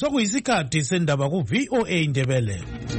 Sokuyisikhathi sendaba ku VOA Indebele.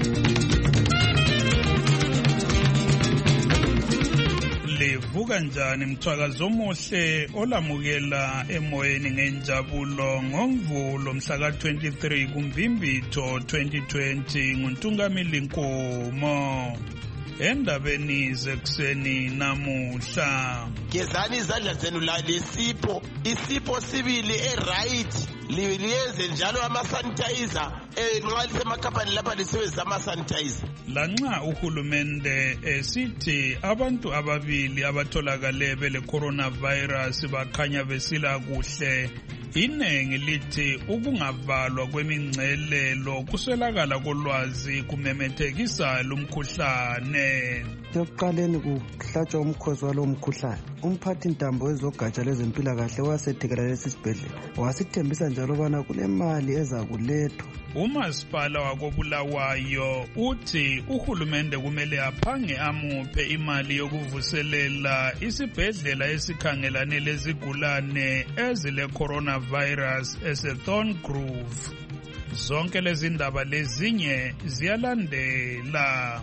Livuka njani mthwakazi omuhle olamukela emoyeni ngenjabulo ngoMvulo mhla ka-23 kuMvimbitho 2020 nguNtungamili Nkomo. Endabeni zekuseni namuhla, gezani izandla zenu la lesipho, isipho sibili right liyenze njalo ama-sanitizer nxa lisemakhaphani lapha lisebenzisa ama-sanitizer. lanxa uhulumende esithi abantu ababili abatholakale bele coronavirus bakhanya besila kuhle, inengi lithi ukungavalwa kwemingcelelo kuswelakala kolwazi kumemethekisa lumkhuhlane. Ekuqaleni kuhlatshwa umkhosi walo mkhuhlane, umphathi ntambo wezogatsha lwezempilakahle wasethekela lesi sibhedlela wasithembisa njalo ubana kulemali ezakulethwa. Umasipala wakoBulawayo uthi uhulumende kumele aphange amuphe imali yokuvuselela isibhedlela esikhangelane lezigulane ezile coronavirus eseThorngrove. Zonke lezi ndaba lezinye ziyalandela.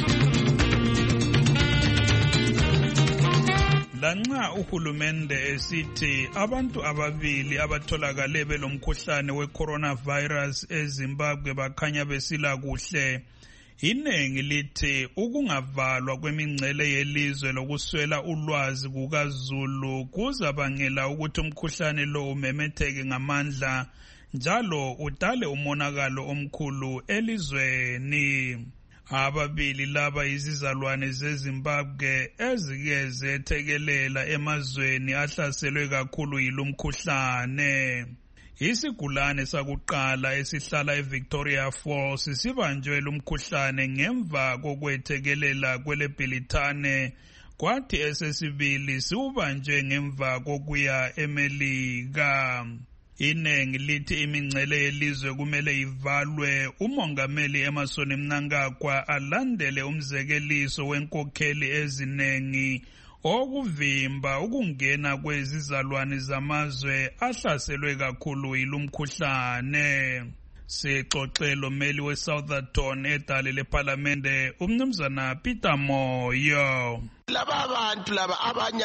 Lanxa uhulumende esithi abantu ababili abatholakale belomkhuhlane we-coronavirus eZimbabwe bakhanya besila kuhle, inengi lithi ukungavalwa kwemingcele yelizwe lokuswela ulwazi kukaZulu kuzabangela ukuthi umkhuhlane lo umemetheke ngamandla njalo udale umonakalo omkhulu elizweni. Ababili laba yizizalwane zeZimbabwe ezike zethekelela emazweni ahlaselwe kakhulu yilumkhuhlane. Isigulane sakuqala esihlala eVictoria Falls sibanjwe lumkhuhlane ngemva kokwethekelela kweleBhilithane, kwathi esesibili siubanjwe ngemva kokuya eMelika. Inengi lithi imingcele yelizwe kumele ivalwe. Umongameli Emmerson Mnangagwa alandele umzekeliso wenkokheli ezinengi okuvimba ukungena kwezizalwane zamazwe ahlaselwe kakhulu yilumkhuhlane. Sixoxelo meli weSouthampton edale leParlamente umnumzana Peter Moyo. Laba abantu laba abanye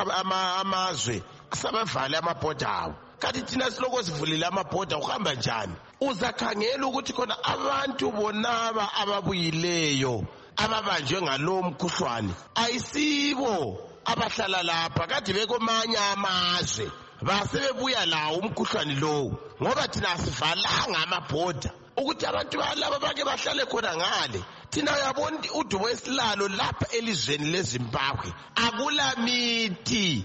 amazwe sabavale amabhoda awo. Kanti thina siloko sivulile amabhoda uhamba njani? Uzakhangela ukuthi khona abantu bonaba ababuyileyo ababanjwe ngalo mkhuhlwane ayisibo abahlala lapha, kade bekomanye amazwe basebebuya lawo umkhuhlwane lowo, ngoba thina asivalanga amabhoda ukuthi abantu balaba bake bahlale khona ngale. Thina uyabona udubo wesilalo lapha elizweni leZimbabwe akula mithi,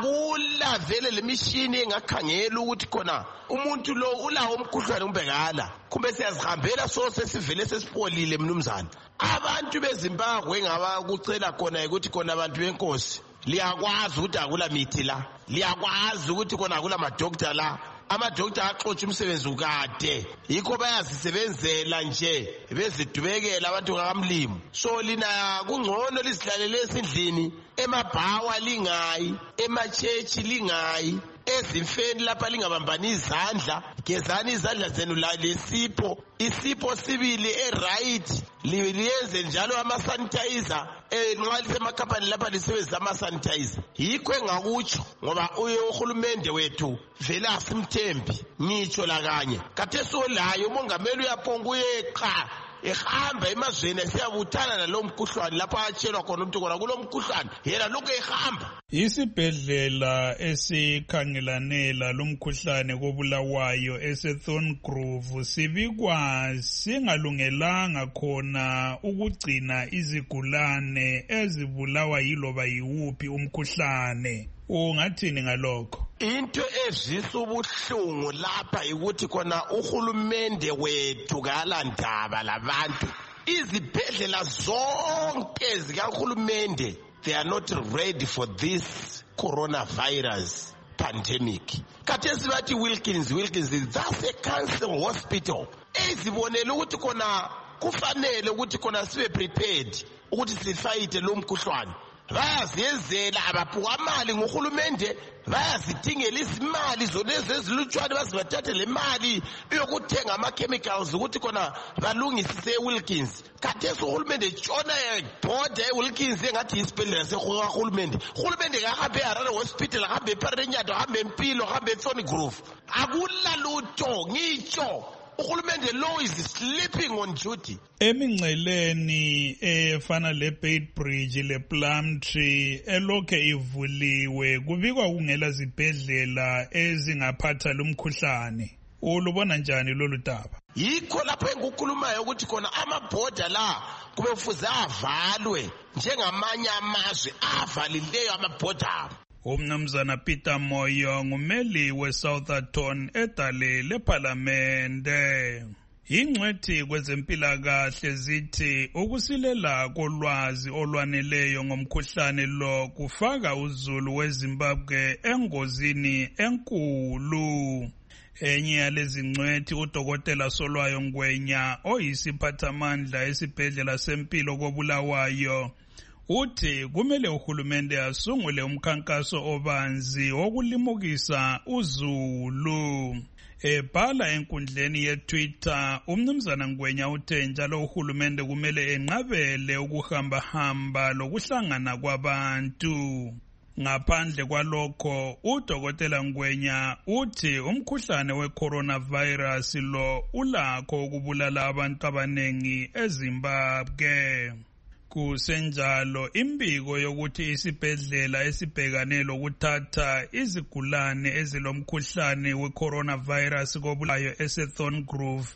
akula vele lemishini engakhangela ukuthi khona umuntu lo ulawo umkhuhlwane umbekala, kumbe siyazihambela so sesivele sesipolile. Mnumzana, abantu beZimbabwe ngabakucela khona ukuthi khona abantu benkosi liyakwazi ukuthi akula mithi la, liyakwazi ukuthi khona akula madokotela la, amadokotela axotsha umsebenzi ukade, yikho bayazisebenzela nje bezidubekela abantu kaMlimu. So lina kungcono lizihlalele esindlini, emabhawa lingayi, emachechi lingayi, ezimfeni lapha lingabambani izandla. Gezani izandla zenu la lesipho, isipho sibili right liyenze njalo ama-sanitizer nxa lisemakhaphani lapha lisebenzisa ama-sanitizer. Yikho engakutsho ngoba uhulumende wethu vele asimthembi ngitsho lakanye. Khathesi olayo umongameli uyaphonga uyeqa ehamba emazweni esiyabuthana nalo mkhuhlwane lapha atshelwa khona umuntu khona kulo mkhuhlwane yena lokhu ehamba. Isibhedlela esikhangelane lalomkhuhlane koBulawayo eseThorngrove sibikwa singalungelanga khona ukugcina izigulane ezibulawa yiloba yiwuphi umkhuhlane. Ungathini ngalokho? Into ezisa ubuhlungu lapha ukuthi khona uhulumende wethu kalandaba labantu. Izibhedlela zonke zikahulumende, they are not ready for this coronavirus pandemic. Khathesi bathi Wilkins, that's a cancer hospital. Ezibonele ukuthi khona kufanele ukuthi khona sibe prepared ukuthi sifayite lo mkhuhlwane. bayaziyenzela abaphukamali nguhulumende bayazidingela izimali zonezi ezilutshwane bazibathathe le mali yokuthenga ama-chemicals ukuthi khona balungisise eWilkins. Khathesi uhulumende tshona ebhoda eWilkins engathi yisibhedlela sehulumende. Uhulumende kahambe eHarare Hospital, ahambe ePharenyato, ahambe eMpilo, ahambe eThorny Grove. Akulalutho ngitsho. Uhulumende law is sleeping on duty. Emingceleni efana le-Bait Bridge le-Plumtree elokhe ivuliwe kubikwa kungela zibhedlela ezingaphatha lumkhuhlane. Ulubona njani lolu daba? Yikho lapho engikukhulumayo ukuthi khona amabhoda la kube kufuze avalwe njengamanye amazwe avalileyo amabhoda. Umnumzana Peter Moyo ngumeli we-Southampton edale lephalamende. Ingcwethi kwezempilakahle zithi ukusilela kolwazi olwaneleyo ngomkhuhlane lo kufaka uZulu weZimbabwe engozini enkulu. Enye yalezi ngcwethi uDokotela Solwayo Ngwenya oyisiphathamandla esibhedlela sempilo koBulawayo uthi kumele uhulumende asungule umkhankaso obanzi wokulimukisa uZulu. Ebhala enkundleni yeTwitter, umnumzana Ngwenya uthe njalo uhulumende kumele enqabele ukuhamba lokuhlangana kwabantu. Ngaphandle kwalokho, uDokotela Ngwenya uthi umkhuhlane we-coronavirus lo ulakho ukubulala abantu abanengi eZimbabwe. Kusenjalo imbiko yokuthi isibhedlela esibhekane lokuthatha izigulane ezilomkhuhlane we-coronavirus koBulawayo eSethorny Grove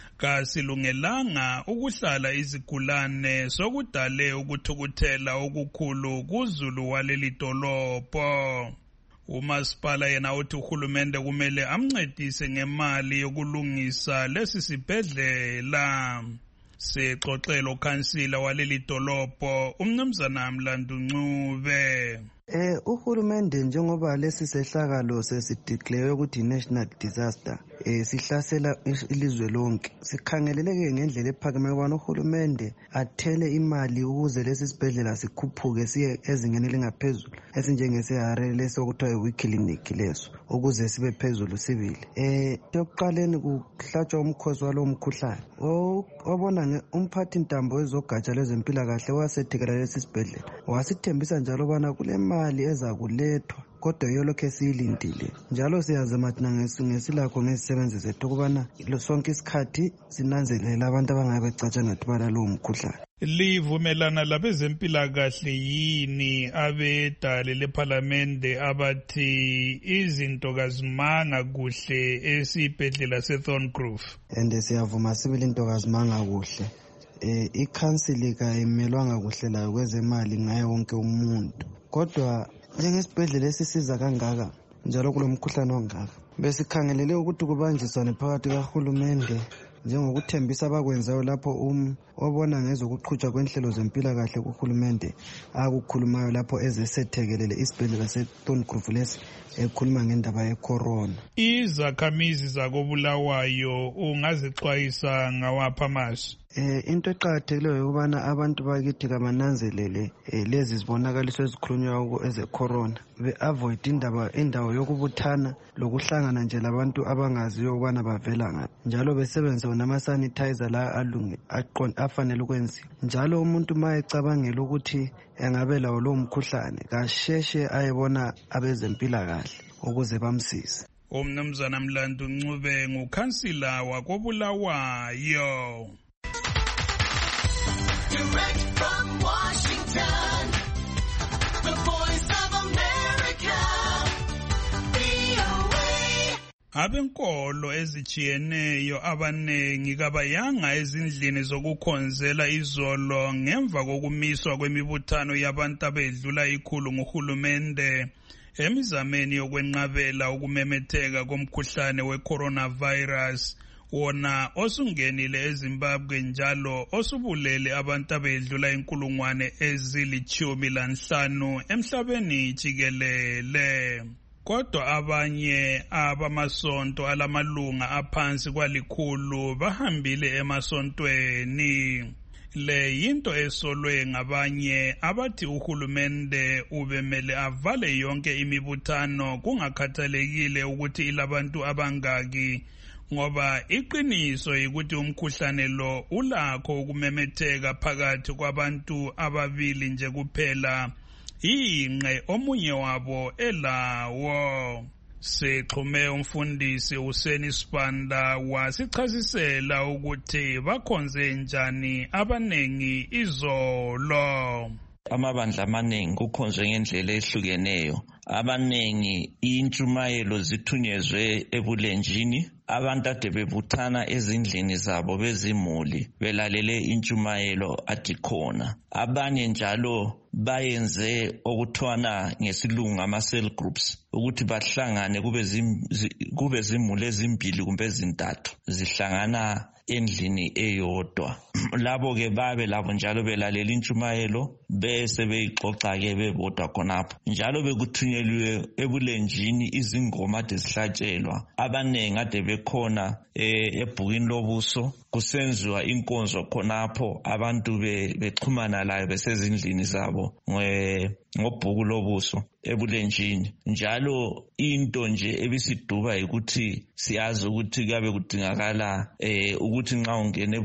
kasilungelanga ukuhlala izigulane sokudale ukuthukuthela okukhulu kuZulu waleli dolobho. Umasipala yena uthi uhulumende kumele amncedise ngemali yokulungisa lesi sibhedlela. Sexoxela ukhansila waleli dolobho umnumzana Mlandu Ncube. Uhulumende njengoba lesi sehlakalo sesideclare ukuthi national disaster sihlasela ilizwe lonke, sikhangeleleke ngendlela ephakeme ukubana uhulumende athele imali ukuze lesi sibhedlela sikhuphuke siye ezingeni elingaphezulu esinjengeseHarare leso okuthiwa yi-Clinic leso ukuze sibe phezulu sibili. Ekuqaleni kuhlatshwa umkhosi walo mkhuhlane obona umphathi ntambo wezogatsha lwezempilakahle wasethekela lesi sibhedlela wasithembisa njalo ubana kule mali eza kulethwa kodwa yolokhe siyilindile njalo siyazama thina ngesilakho ngezisebenzi zethu ukubana sonke isikhathi sinanzelela abantu abangabe becatshana thubala lowo mkhuhlane. Livumelana labezempilakahle yini abedale lephalamende abathi izinto kazimanga kuhle esibhedlela seThorny Grove? Siyavuma sibili into kazimanga kuhle. Ikhansili kayimelwanga kuhle layo kwezemali ngaye wonke umuntu, kodwa njengesibhedlela esisiza kangaka njalo kulomkhuhlane ongaka besikhangelele ukuthi kubanjiswane phakathi kahulumende njengokuthembisa abakwenzayo lapho obona ngezokuqhutshwa kwenhlelo zempilakahle kuhulumende akukhulumayo lapho ezesethekelele isibhedlela seThorny Grove lesi ekhuluma ngendaba yecorona. Izakhamizi zakoBulawayo ungazixwayisa ngawapha amasu? Into eqakathekileyo ukubana abantu bakithi kabananzelele lezi zibonakaliso ezikhulunywa eze-corona, be-avoid indawo yokubuthana lokuhlangana nje labantu abangaziyo ukubana bavela ngaphi, njalo besebenzise nama-sanitizer la afanele ukwenziwa. Njalo umuntu ma ecabangela ukuthi engabe lawo lowo mkhuhlane kasheshe ayebona abezempilakahle ukuze bamsize. Umnumzana Mlandu Ncube ngukhansila wakoBulawayo. Direct from Washington, the Voice of America, VOA. Abenkolo ezijiyeneyo abanengi kabayanga ezindlini zokukhonzela izolo ngemva kokumiswa kwemibuthano yabantu abedlula ikhulu nguhulumende emizameni yokwenqabela ukumemetheka komkhuhlane we-coronavirus wona osungenile eZimbabwe njalo osubulele abantu abedlula inkulungwane ezili-15 emhlabeni jikelele. Kodwa abanye abamasonto alamalunga aphansi kwalikhulu bahambile emasontweni. Le yinto esolwe ngabanye abathi uhulumende ubemele avale yonke imibuthano kungakhathalekile ukuthi ilabantu abangaki, ngoba iqiniso ukuthi umkhuhlane lo ulakho ukumemetheka phakathi kwabantu ababili nje kuphela, ingqe omunye wabo elawo. Sexhume umfundisi uSeni Sibanda wasichasisela ukuthi bakhonze njani abanengi izolo. Amabandla amaningi kukhonzwe ngendlela ehlukeneyo. Abanengi intshumayelo zithunyezwe ebulenjini. Abantu ade bebuthana ezindlini zabo bezimuli belalele intshumayelo adikhona. Abanye njalo bayenze okuthwana ngesilungu ama-cell groups ukuthi bahlangane kube zimuli ezimbili kumbe ezintathu zihlangana endlini eyodwa. Labo ke babe labo njalo belalela intshumayelo bese beyixoxa ke bebodwa khonapho. Njalo bekuthunyelwe ebulenjini izingoma ade zihlatshelwa. Abanengi ade bekhona ebhukini lobuso kusenziwa inkonzo khonapho, abantu bexhumana layo besezindlini zabo ngobhuku lobuso ebulenjini. Njalo into nje ebisiduba ukuthi siyazi ukuthi kuyabe kudingakala ukuthi nxa ungena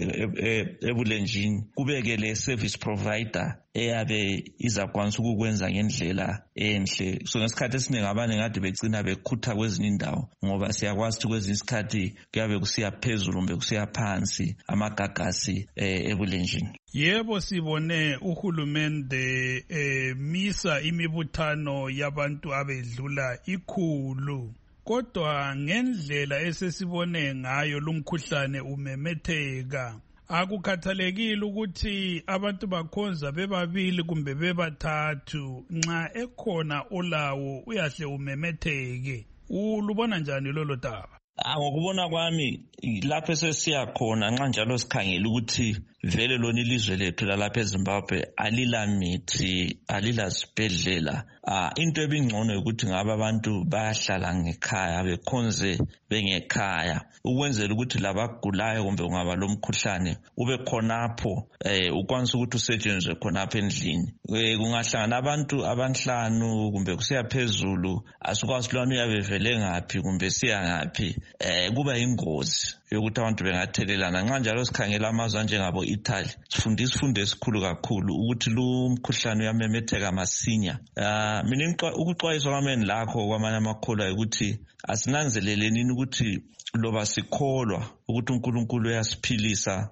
ebulenjini kubeke le service provider eyabe izakwanisa ukukwenza ngendlela enhle. So ngesikhathi esiningi abaningi ade becina bekhutha kwezinye indawo ngoba siyakwazi ukuthi kwezinye isikhathi kuyabe kusiya phezulu kumbe kusiya phansi amagagasi ebulenjini. Yebo, sibone uhulumende misa imibuthano yabantu abedlula ikhulu, kodwa ngendlela esesibone ngayo lumkhuhlane umemetheka. Akukhathalekile ukuthi abantu bakhonza bebabili kumbe bebathathu, nxa ekhona olawo uyahle umemetheke. Ulubona njani lolo daba? Ngokubona kwami lapho sesiya khona nxa njalo sikhangela ukuthi vele lona ilizwe lethu lalapha eZimbabwe alila mithi, alila sibhedlela. Into ebingcono ukuthi ngabe abantu bayahlala ngekhaya bekhonze bengekhaya ukwenzela ukuthi labagulayo kumbe ungaba lomkhuhlane ube khonapho ukwanisa ukuthi usetshenzwe khonapho endlini. Kungahlangana abantu abanhlanu kumbe kusiya phezulu asikwazi lwana uyabe vele ngaphi kumbe siya ngaphi, kuba ingozi yokuthi abantu bengathelelana. Nxa njalo sikhangela amazwe anjengabo Italy sifunda isifundo esikhulu kakhulu ukuthi lo mkhuhlane uyamemetheka masinya. Mina ukuxwayiswa kwameni lakho kwamanye amakholwa ukuthi asinanzeleleni ukuthi loba sikholwa ukuthi uNkulunkulu uyasiphilisa,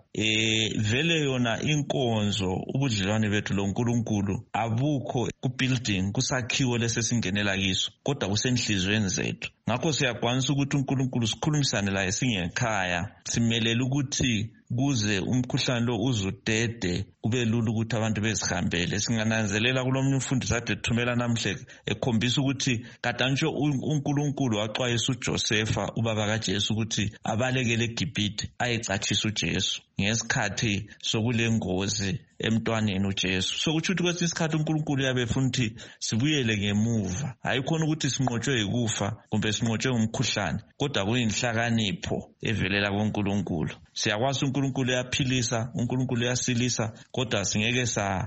vele yona inkonzo ubudlelwane bethu lo uNkulunkulu abukho ku-building kusakhiwo lesesingenela kiso, kodwa kusenhlizweni zethu. Ngakho siyakwanisa ukuthi uNkulunkulu sikhulumisane laye singekhaya, simelele ukuthi kuze umkhuhlane lo uzudede kube lula ukuthi abantu bezihambele. Singananzelela kulomunye umfundisi ade thumela namhle ekhombisa ukuthi kadantsho uNkulunkulu waxwayisa uJosefa ubaba kaJesu ukuthi abalekele eGibhithe ayecatshisa uJesu ngesikhathi sokule ngozi emntwaneni uJesu. So kuthi kwesinye isikhathi uNkulunkulu uyabe efuna ukuthi sibuyele ngemuva, hayikhona ukuthi sinqotshwe yikufa kumbe sinqotshwe ngumkhuhlane, kodwa kuyinhlakanipho evelela kuNkulunkulu. Siyakwazi uNkulunkulu uyaphilisa, uNkulunkulu uyasilisa, kodwa singeke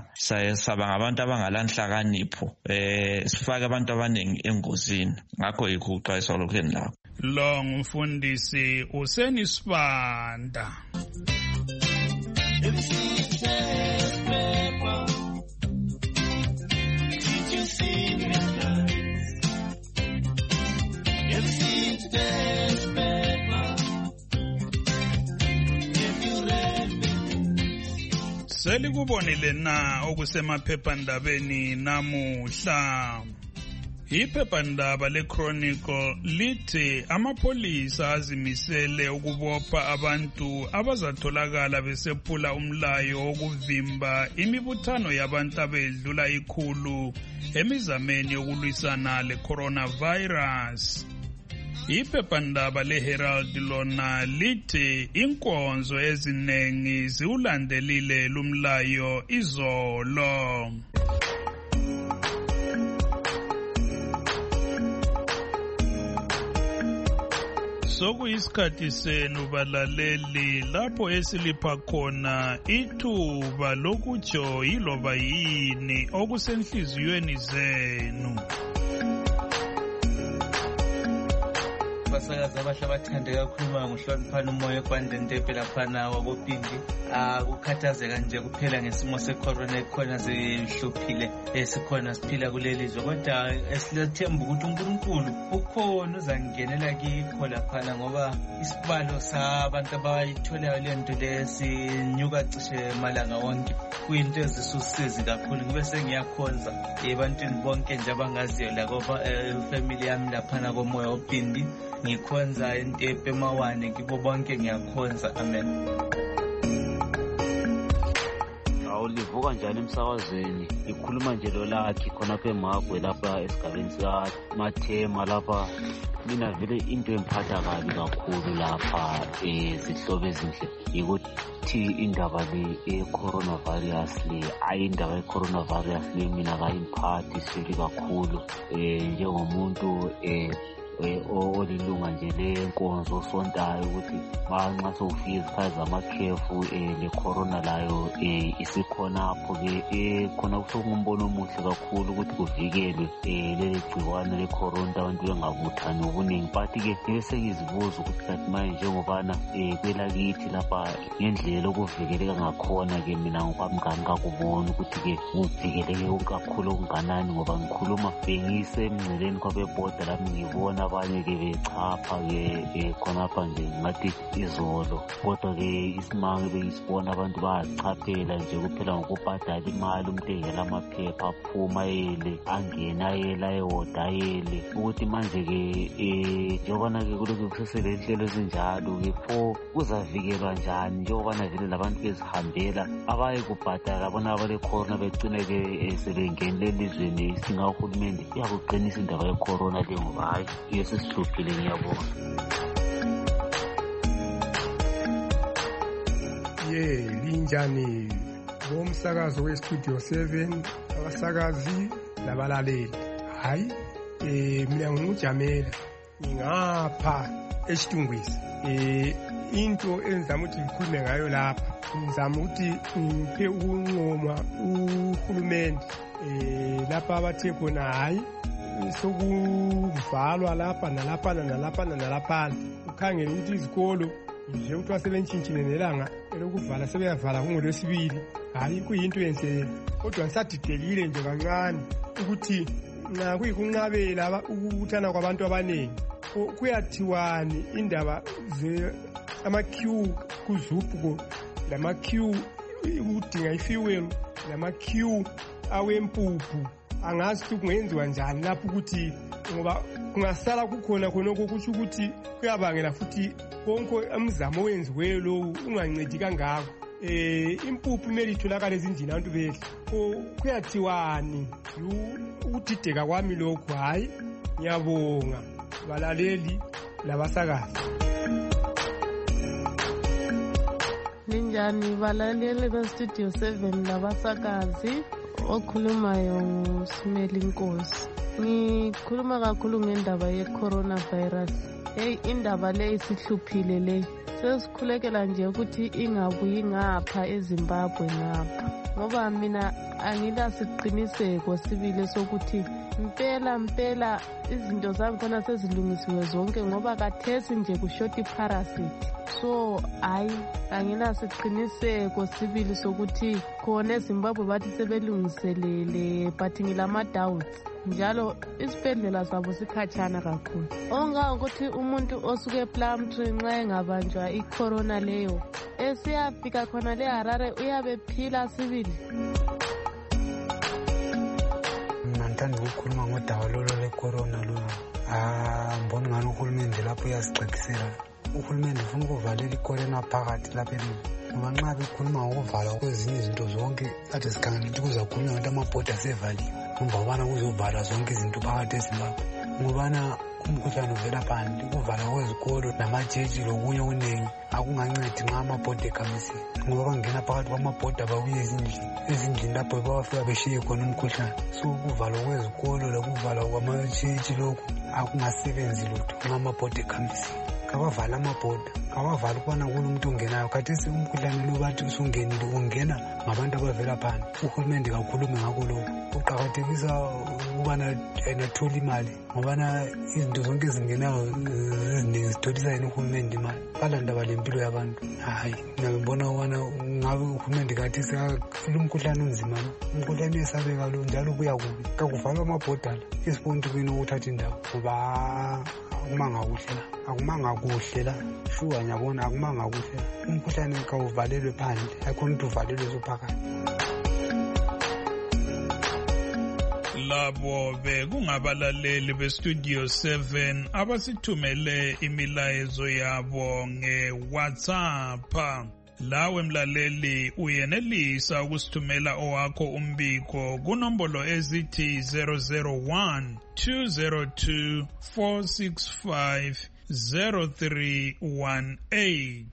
saba ngabantu abangalanhlakanipho sifake abantu abaningi engozini. Ngakho yikho ukuxwayisa lokho endilakho. Lo ngumfundisi uSeni Sibanda. Selikubonile na okusemaphephandabeni namuhla? Iphephandaba leChronicle lithi amapholisa azimisele ukubopha abantu abazatholakala besephula umlayo wokuvimba imibuthano yabantu abedlula ikhulu emizameni yokulwisana le-coronavirus. Iphephandaba leHerald lona lithi inkonzo ezinengi ziwulandelile lumlayo izolo. Sokuyisikhathi senu balaleli lapho esilipha khona ithuba lokutsho yiloba yini okusenhliziyweni zenu. Abasakazi abahle abathande kakhuluma ngohloniphana umoya ekwandeni Ntepe laphana wakopindi. Kukhathazeka nje kuphela ngesimo secorona ekhona sihluphile esikhona siphila kulelizwe, kodwa esilethemba ukuthi uNkulunkulu ukhona uzangenela kikho laphana, ngoba isibalo sabantu abayitholayo le nto lesinyuka cishe malanga wonke. Kuyinto ezisusizi kakhulu. Ngibe sengiyakhonza ebantwini bonke nje abangaziyo lakoba family yami laphana komoya opindi, ngikhonza eNtepe Mawane, kibo bonke ngiyakhonza. Amen. Livuka njani emsakazweni, ikhuluma nje lo lakhi khonapha eMagwe lapha esigabeni sikaMathema lapha. Mina vele into emphatha kabi kakhulu lapha zihlobo ezinhle ukuthi indaba le e-coronavirus le, indaba ye-coronavirus le mina kayimphathi sili kakhulu njengomuntu olilunga nje lenkonzo osontayo, ukuthi nxa sokufika izikhathi zamakhefu le corona layo isikhonapho-ke khona kusokungumbono omuhle kakhulu ukuthi kuvikelwe leli gciwane le-corona, abantu bengabuthani obuningi. But-ke ngibe sengizibuza ukuthi kanti manje njengobana kwelakithi lapha ngendlela okuvikeleka ngakhona-ke mina ngokwami ngangakubona ukuthi-ke kuvikeleke kakhulu okunganani, ngoba ngikhuluma bengisemngceleni kwabeboda lami ngibona abanye-ke bechapha-ke khonapha nje ngathi izolo, kodwa-ke isimanga bengisibona abantu bayachaphela nje kuphela ngokubhadala imali, umuntu engela amaphepha aphuma yele angena yele ayewoda yele, ukuthi manje-ke njengobana-ke kulokhu kusesele inhlelo ezinjalo-ke pho kuzavikelwa njani njengobana vele labantu bezihambela abaye kubhadala bona abale-corona begcine-ke sebengenile elizweni. Singahulumende iyakuqinisa indaba ye-corona le, ngoba hayi sesihluphile. Ngiyabona. Linjani bomsakazo westudio 7, abasakazi labalaleli. Hayi mina ngumujamela ngingapha eSitungwisa. Into enzama ukuthi ngikhulume ngayo lapha, ngizama ukuthi ngiphe ukunqoma uhulumende lapha abathe khona hayi sokuvalwa lapha nalapha. Ukhangele ukuthi izikolo nje ukuthi wasebentshintshile nelanga elokuvala sebeyavala ngoLwesibili. Hayi kuyinto enhle, kodwa ngisadidekile nje kancane ukuthi nxa kuyikunqabela ukubuthana kwabantu abaningi. Kuyathiwani indaba ama-queue kuZUPCO, lama-queue ukudinga ifuel, lama-queue awempuphu. Angazi ukuthi kungenziwa njani lapho, ukuthi ngoba kungasala kukhona khonoko kusho ukuthi kuyabangela futhi konke umzamo owenziweyo lowo ungancedi kangako. Impuphu kumele itholakale ezindlini abantu bedle. Kuyathiwani ukudideka kwami lokhu. Hayi ngiyabonga balaleli labasakazi. Linjani balaleli bestudio 7 labasakazi, okhulumayo nguSimeli Nkosi. Ngikhuluma kakhulu ngendaba ye-coronavirus. Indaba le isihluphile le. Sesikhulekela nje ukuthi ingabuyi ngapha eZimbabwe ngapha, ngoba mina angilasiqiniseko sibile sokuthi mpela izinto zakhona sezilungisiwe zonke, ngoba kathesi nje kushoti parasite. So angilasiqiniseko sibili sokuthi khona eZimbabwe bathi sebelungiselele, but ngilama-doubts. Njalo isibhedlela zabo sikhatshana kakhulu. Ongangokuthi umuntu osuke ePlumtree nxa engabanjwa icorona leyo esiyafika khona le Harare uyabe phila sibili. Ngithanda ukukhuluma ngodaba lolo lecorona lolo. Mbona ngani uhulumende lapho uyasixekisela. Uhulumende ufuna ukuvalela icorona phakathi lapha emini. Ngoba nxa bekhuluma ngokuvalwa kwezinye izinto zonke kade sikhangela ukuthi kuzakhulunywa ukuthi amabhoda asevaliwe, ngoba ubana kuzovalwa zonke izinto phakathi eZimbabwe. Ngobana umkhuhlane uvela phandle, ukuvalwa kwezikolo namajeji lokunye okunengi akungancedi nxa amabhoda ekhamisiwe, ngoba bangena phakathi kwamabhoda babuye ezindlini lapho bawafika beshiye khona umkhuhlane. So ukuvalwa kwezikolo lokuvalwa kwamajeji lokhu akungasebenzi lutho nxa amabhoda ekhamisiwe. kabavala amabhoda, kabavala ukubana kunomuntu ongenayo. Khathesi umkhuhlane lo bathi usungenile ungena ngabantu abavela phandle. Uhulumende kakhulume ngakho lokho. Uqakathekisa ukubana athole imali ngobana izinto zonke ezingenayo eziningi zitholisa yena uhulumende imali. Kalandaba lempilo yabantu. Hayi, ngibona ukubana ngabe uhulumende khathesi umkhuhlane onzima lo, umkhuhlane esabeka lo njalo kuya kubi. Kakuvalwa amabhoda la esibonto kwini ukuthatha indawo ngoba akumanga kuhle la shuwa ngiyabona akumanga kuhle. Umkhuhlane kawuvalelwe phandle, ayikhona ukuthi uvalelwe sophakathi. Labo bekungabalaleli bestudio 7 abasithumele imilayezo yabo ngeWhatsApp. Lawe mlaleli uyenelisa ukusithumela owakho umbiko kunombolo ezithi 001 202 465 0318.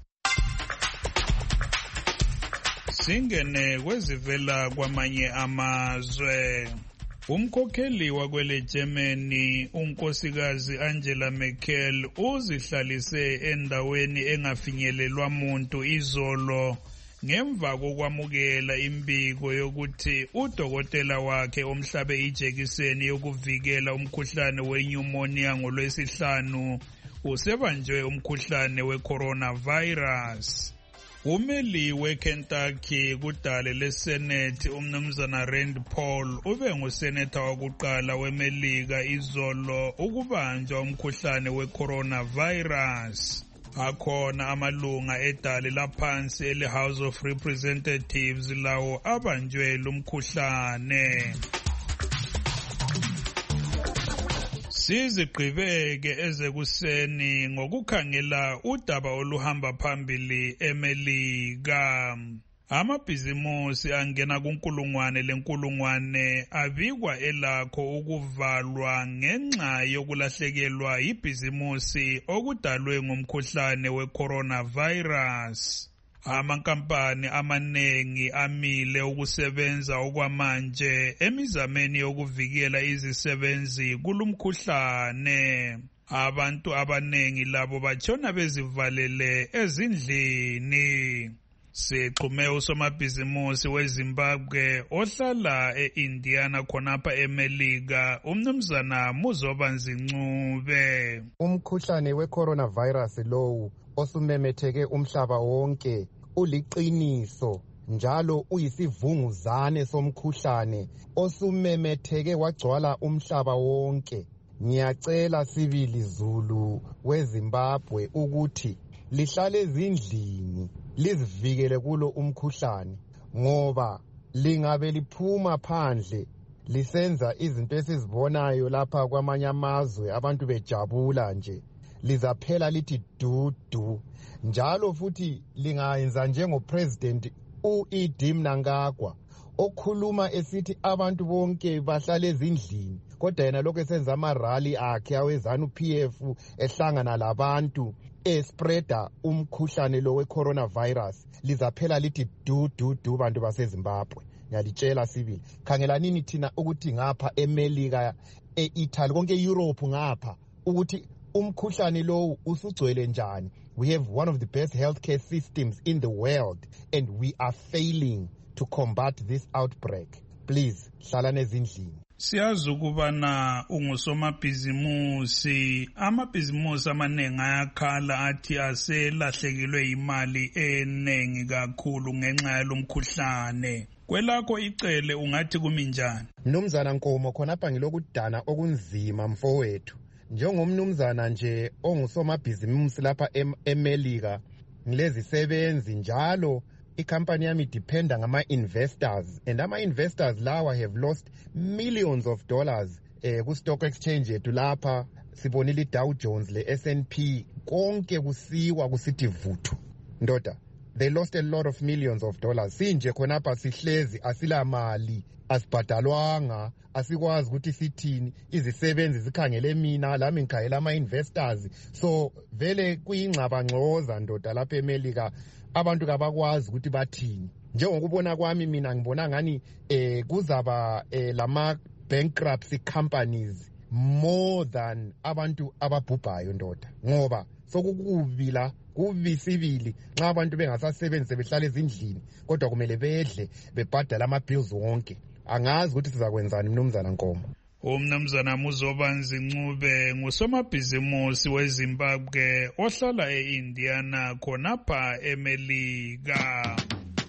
Singene kwezivela kwamanye amazwe. Umkhokheli wakwele Germany unkosikazi Angela Merkel uzihlalise endaweni engafinyelelwa muntu izolo ngemva kokwamukela imbiko yokuthi udokotela wakhe omhlabe ijekiseni yokuvikela umkhuhlane wenyumonia ngoLwesihlanu usebanjwe umkhuhlane wecoronavirus. Umeli weKentucky kudale leSenate umnumzana Rand Paul ube nguseneta wakuqala weMelika izolo ukubanjwa umkhuhlane wecoronavirus. Akhona amalunga edale laphansi ele-House of Representatives lawo abanjwe lumkhuhlane. Sizigqibeke ezekuseni ngokukhangela udaba oluhamba phambili eMelika. Amabhizimusi angena kunkulungwane abikwa elakho ukuvalwa ngenxa yokulahlekelwa ibhizimusi okudalwe ngumkhuhlane wecoronavirus. Amankampani amanengi amile ukusebenza okwamanje emizameni yokuvikela izisebenzi kulumkhuhlane. Abantu abanengi labo batshona bezivalele ezindlini. Sixhume usomabhizimusi weZimbabwe ohlala eIndiana khonapha eMelika umnumzana Muzoba Nzincube. Umkhuhlane wecoronavirus lowu osumemetheke umhlaba wonke uliqiniso njalo uyisivunguzane somkhuhlane osumemetheke wagcwala umhlaba wonke. Ngiyacela sibili Zulu weZimbabwe ukuthi lihlale ezindlini lizivikele kulo umkhuhlane ngoba lingabe liphuma phandle lisenza izinto esizibonayo lapha kwamanye amazwe abantu bejabula nje lizaphela lithi dudu. Njalo futhi lingayenza njengopresident u-Edi Mnangagwa okhuluma esithi abantu bonke bahlale ezindlini, kodwa yena lokho esenza amarali akhe awezanu-PF ehlangana labantu espreada umkhuhlane lo we-coronavirus, lizaphela lithi du bantu baseZimbabwe. Ngiyalitshela sibili, khangelanini thina ukuthi ngapha eMelika, e-Italy, konke e-Europe ngapha ukuthi umkhuhlane lowu usugcwele njani. We have one of the best healthcare systems in the world and we are failing to combat this outbreak. Please, hlalani ezindlini. Siyazi ukubana ungusomabhizimusi, amabhizimusi amanengi ayakhala athi aselahlekilwe imali enengi kakhulu ngenxa yalomkhuhlane. Kwelakho icele ungathi kumi njani? Mnumzana Nkomo, khonapha ngilokudana okunzima mfowethu. Njengomnumzana nje ongusomabhizimusi lapha eMelika, ngilezisebenzi njalo ikhampani yami dependa ngama-investors, and ama-investors lawa have lost millions of dollars ku-stock exchange yethu lapha. Sibonile i-Dow Jones, le-S&P, konke kusiwa kusithi vuthu. Ndoda, they lost a lot of millions of dollars. Sinje khonapha sihlezi asila mali, asibhadalwanga, asikwazi ukuthi sithini. Izisebenzi zikhangele mina, lami ngikhangela ama-investors. So vele kuyingxabangxoza ndoda lapha eMelika, abantu kabakwazi ukuthi bathini. Njengokubona kwami mina ngibona ngani kuzaba lama bankruptcy companies more than abantu ababhubhayo ndoda, ngoba sokukubila kuvisibili nxa abantu bengasasebenzi behlala ezindlini kodwa kumele bedle bebhadala ama-bills wonke. Angazi ukuthi sizakwenzani mnumzana Nkomo. Umnumzana Muzobanzi Ncube ngusomabhizimusi weZimbabwe ohlala e-Indiana khonapha eMelika.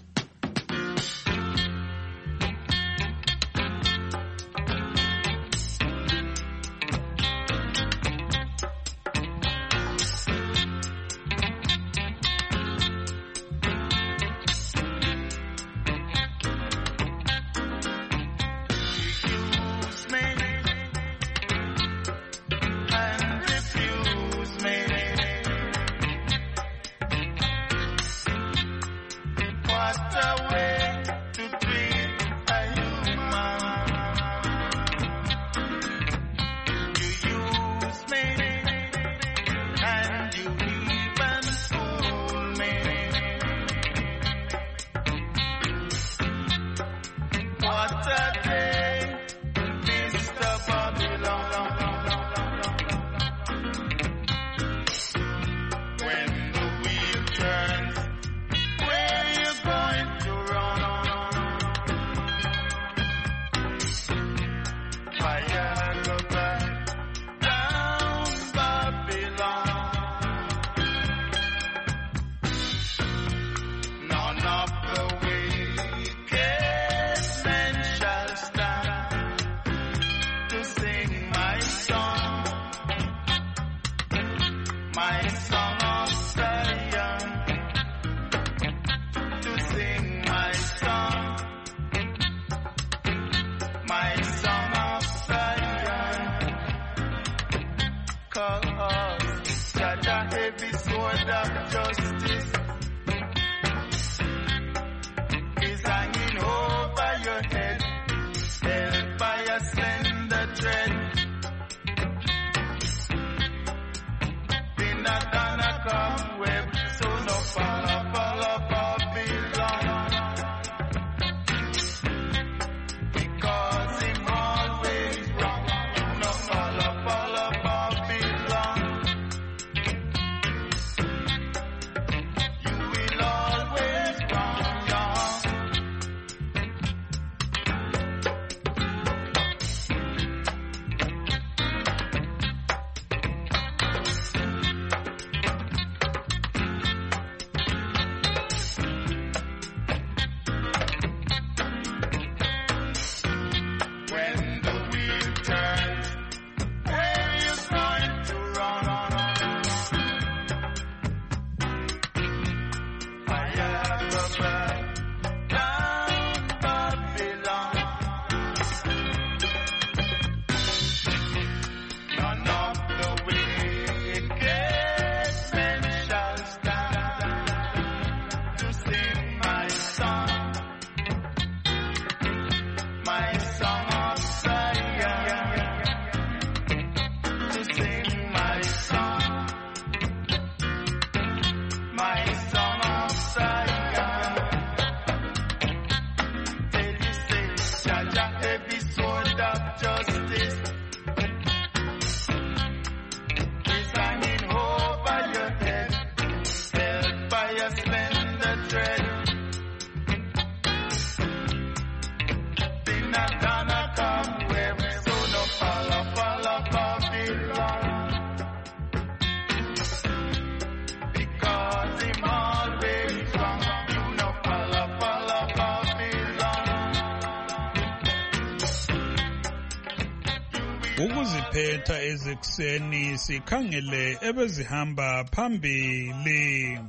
Ukuziphetha ezekuseni sikhangele ebezihamba phambili.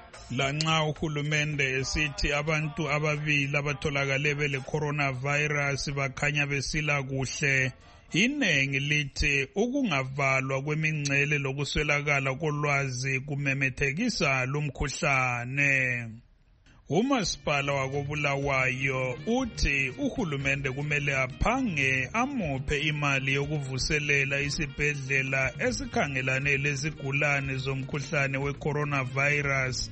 Lanxa uhulumende esithi abantu ababili abatholakale bele coronavirus bakhanya besila kuhle, inengi lithi ukungavalwa kwemingcele lokuswelakala kolwazi kumemethekisa lumkhuhlane. Umasipala wakobulawayo uthi uhulumende kumele aphange amuphe imali yokuvuselela isibhedlela esikhangelane lezigulane zomkhuhlane we-coronavirus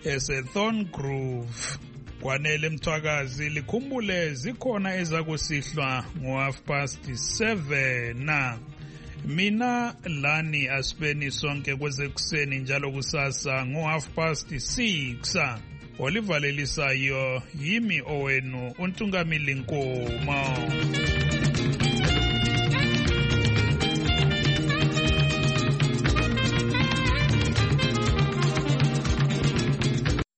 ese-Thorngrove. Kwanele Mthwakazi likhumbule zikhona ezakusihlwa ngo-7:30. Mina lani asibeni sonke kwezekuseni njalo kusasa ngo6:30. Olivalelisayo yimi owenu uNtungamili Nkomo.